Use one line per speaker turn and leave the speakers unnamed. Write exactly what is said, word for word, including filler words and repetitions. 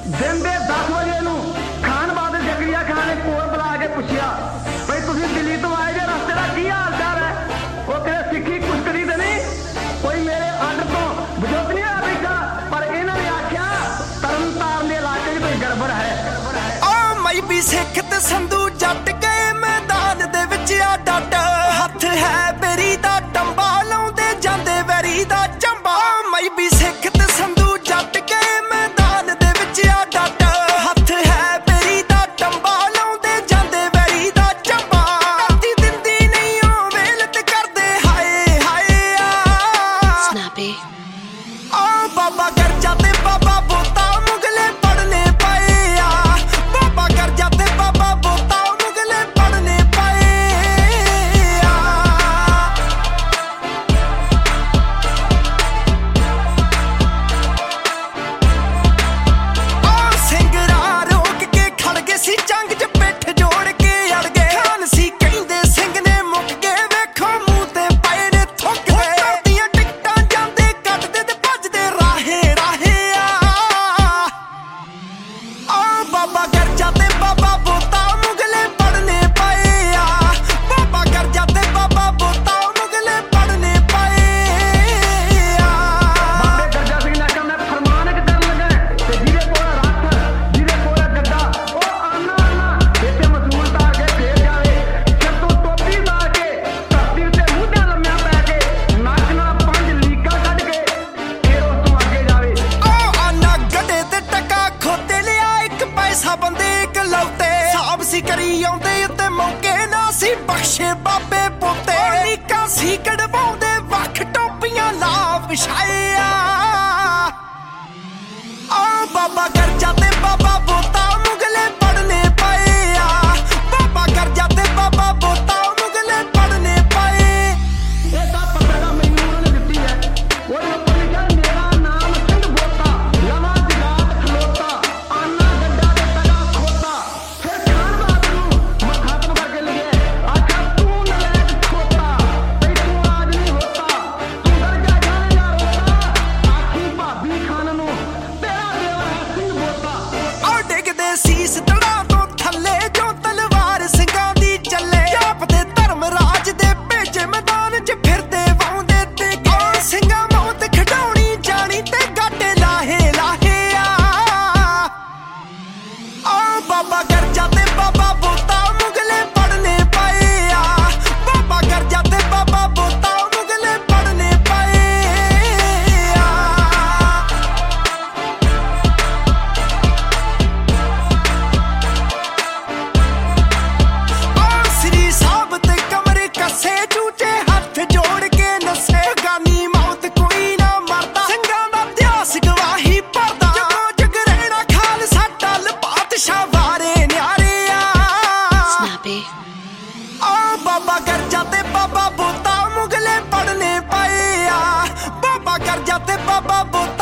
दिन के दस बजे नूं खान बहादुर जकरिया खान ने कोल बुला के पूछया भाई तुसीं दिल्ली तो आए जे रस्ते का की हाल चाल है। वो कहे सिक्खी कुश्करी तो नहीं, कोई मेरे आर्डर तो बजुर्ग नहीं आ बैठा, पर इन्होंने आख्या तरन तारण के इलाके च कोई गड़बड़ है।
ओ मई भी सिख ते संधू जट गए मैदान दे विच आ डट, हथ है बेरी दा टंबा लाउंदे जांदे वैरी दा चंबा। मई भी सिख ते संधू जट गए मैदान दे विच आ डट, हथ है बेरी दा टंबा लाउंदे जांदे वैरी दा चंबा। करदी दिंदी नहीं ओ वेल ते करदे हाय हाय आ स्नैपी। ओ बाबा गरजा ते बाबा बोता मुगले पढ़ने पाए आ, बाबा गरजा ते बाबा बोता मुगले पढ़ने पाए आ। ओ सिंगरा रोक के खड़ गए सी जंग च पिठ जोड़ के अड़ गए, खान सी कहंदे सिंह ने मुक गए वेखो मूंह ते पाए ने थुक गए। करदियां टिकटां जांदे कटदे ते भजदे राहे राहे आ। ओ बाबा गरजा ते बाबा बोता मुगले पढ़ने पाए आ, बाबा गरजा ते बाबा बोता मुगले पढ़ने पाए आ।
बाबे गरजा सिंह ने आख्या मैं फरमान एक करन लगा ते जिहदे कोल रथ जिहदे कोल गद्दा ओ आना आना इत्थे मसूल तार के फेर जावे, सिर तो टोपी ला के धरती उत्ते मूंढे लम्मिया पै के नੱਚ ਨਾਲ पंज लीकां ਕੱਢ के फिर उस ਤੋਂ ਅੱਗੇ जावे।
ओ आना गड्ढे ते टका खोते लिया एक पैसा बंदे इकलौते, साहब सी करी आउंदे उत्ते मौके ना सी बख्शे बाबे पोते। लीकां सी कढवाउंदे वख टोपियां ला विछाए आ। ओ बाबा गरजा ते बाबा बोता मुगले पढ़ने पाए आ, बाबा गरजा ते बाबा बोता मुगले पढ़ने पाए।
ਇਹ ਤਾਂ ਪੱਤਰਕਾਰ ਮੈਨੂੰ ਉਹਨਾਂ ਨੇ ਦਿੱਤੀ ਹੈ, ਉਹਦੇ ਉੱਪਰ ਲਿਖਿਆ ਮੇਰਾ ਨਾਮ ਸਿੰਘ ਬੋਤਾ, ਲਵਾਂ ਜਗਾਤ ਖਲੋਤਾ, ਆਨਾ ਗੱਡਾ ਤੇ ਤਗਾ ਖੋਤਾ। ਫਿਰ ਖਾਨ ਬਹਾਦਰ ਨੂੰ ਮੁਖਾਤਬ ਕਰਕੇ ਲਿਖਿਆ ਆਖਾ ਤੂੰ ਨਲਾਇਕ ਖੋਤਾ, ਬਈ ਤੂੰ ਆਜ ਨਹੀਂ ਹੋਤਾ, ਤੂੰ ਦਰਜਾ ਜਾਣੇਗਾ ਰੋਤਾ, ਆਖੀ ਭਾਬੀ ਖਾਨ ਨੂੰ ਤੇਰਾ ਦੇਵਰ ਹੈ ਸਿੰਘ ਬੋਤਾ।
ਔ ਡਿੱਗਦੇ ਸੀਸ ਤੜਾ ਤੋਂ ਥੱਲੇ ਜੋ ਤਲਵਾਰ ਸਿੰਘਾਂ ਦੀ ਚੱਲੇ, ਜਾਪਦੇ ਧਰਮ ਰਾਜ ਦੇ ਭੇਜੇ ਮੈਦਾਨ 'ਚ ਫਿਰਦੇ ਵਾਉਂਦੇ ਤੇ ਗਏ। ਸਿੰਘਾਂ ਮੌਤ ਖਡਾਉਣੀ ਜਾਣੀ ਤੇ ਗਾਟੇ ਲਾਹੇ ਲਾਹੇ ਆ। ਓ ਬਾਬਾ ਗਰਜਾ ਤੇ ਬਾਬਾ ਬੋਤਾ ਮੁਗਲੇ ਪੜਨੇ ਪਾਏ ਆ, ਬਾਬਾ ਗਰਜਾ ਤੇ ਬਾਬਾ ਬੋਤਾ ਮੁਗਲੇ ਪੜਨੇ ਪਾਏ ਆ। ओ श्री साहब ते कमरे कसे चूचे हथ जोड़ के नसे, गानी मौत कोई ना मरदा ਸਿੰਘਾਂ ਦਾ ਇਤਿਹਾਸ ਗਵਾਹੀ ਭਰਦਾ। ਜਦੋਂ ਜਗਰੇਣਾ ਖਾਲਸਾ ਟੱਲ ਪਾਤਸ਼ਾਹ ਵਾਰੇ ਨਿਆਰੇ ਆ स्नैपी। ओ बाबा गरजा ते बाबा बोता मुगले पढ़ने पाए आ, बाबा गरजा ते बाबा बोता